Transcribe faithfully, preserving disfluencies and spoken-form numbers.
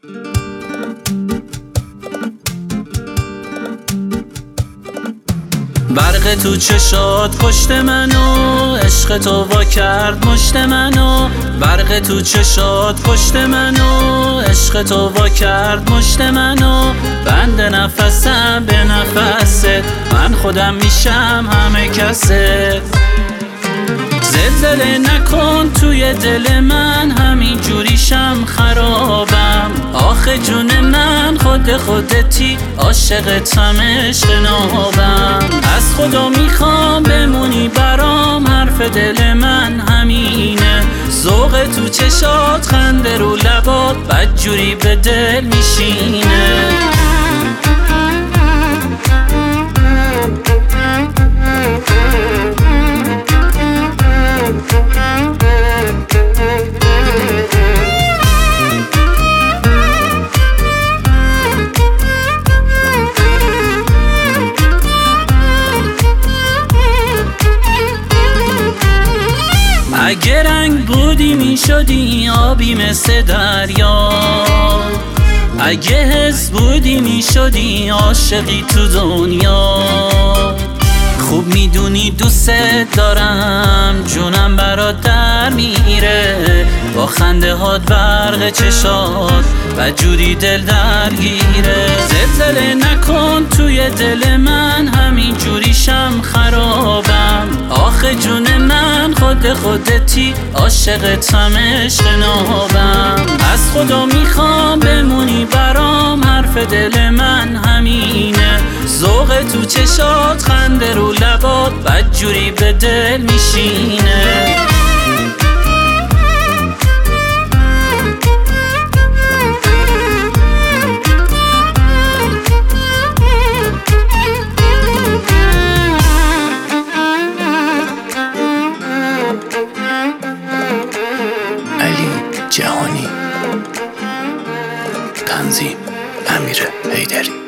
برق تو چشات پشت منو، عشق تو وا کرد مشت منو. برق تو چشات پشت منو، عشق تو وا کرد مشت منو. بند نفسم به نفست، من خودم میشم همه کست. زلزله نکن توی دل من، همین جوریشم خرابم. آخه جون من خود خودتی، عاشقتم عشق نابم. از خدا میخوام بمونی برام، حرف دل من همینه. ذوق تو چشات، خنده رو لبات، بدجوری به دل میشینه. اگه رنگ بودی می شدی آبی مثل دریا، اگه حس بودی می شدی عاشقی تو دنیا. خوب میدونی دوست دارم، جونم برات در میره. با خنده هات، برق چشات، و جوری دل درگیره. زلزله نکن توی دل من، همین جوریشم خرابم. آخه جون من خود خودتی، عاشقتم عشق نابم. از خدا میخوام بمونی برام، حرف دل من همینه. ذوق تو چشات، خنده رو لبات، بدجوری به دل میشینه. علی جهانی، تنظیم امیر حیدری.